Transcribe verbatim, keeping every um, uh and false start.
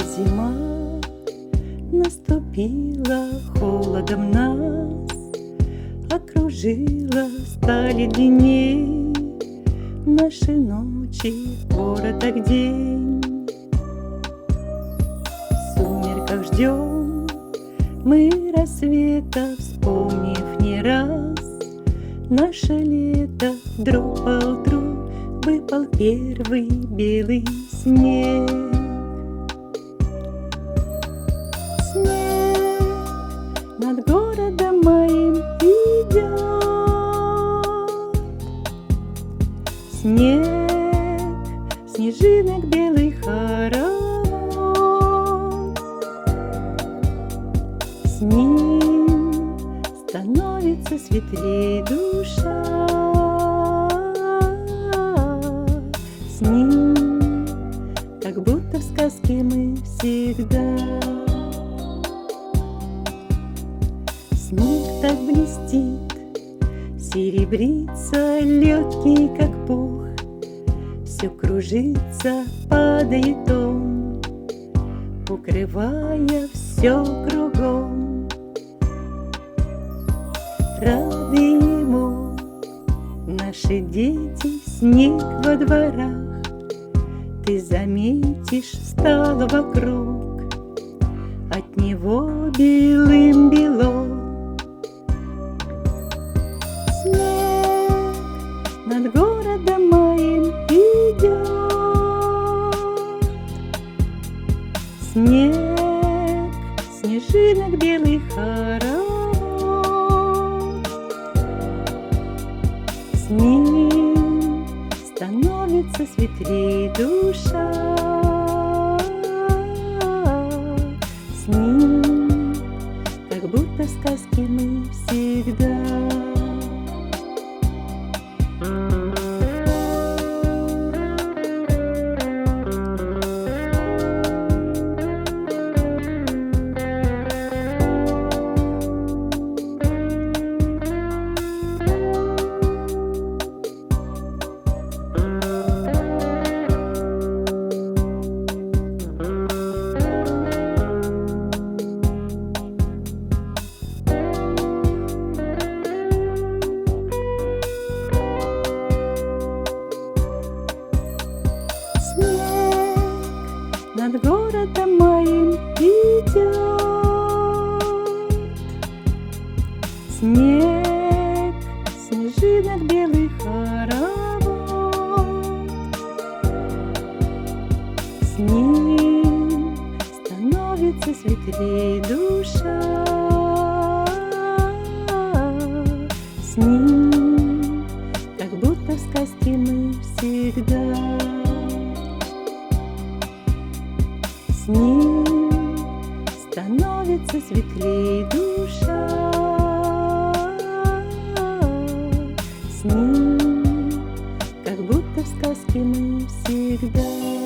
Зима наступила, холодом нас окружила, стали длинней наши ночи, короток день. В сумерках ждем мы рассвета, вспомнив не раз наше лето. Вдруг поутру выпал первый белый снег. Снег над городом моим идет, снег, снежинок белый хоровод. С ним становится светлей душа, с ним как будто в сказке мы всегда. Снег так блестит, серебрится, легкий как пух, все кружится, падает он, укрывая все кругом. Рады ему наши дети, снег во дворах. Ты заметишь, стало вокруг от него белым бело. Снег над городом моим идет, снег, снежинок белый хоровод. С ним становится светлей душа, с ним как будто в сказке мы всегда. Над городом моим идет снег, снежинок белый хоровод. С ним становится светлей душа, с ним как будто в сказке мы всегда. С ним становится светлей душа, с ним как будто в сказке мы всегда.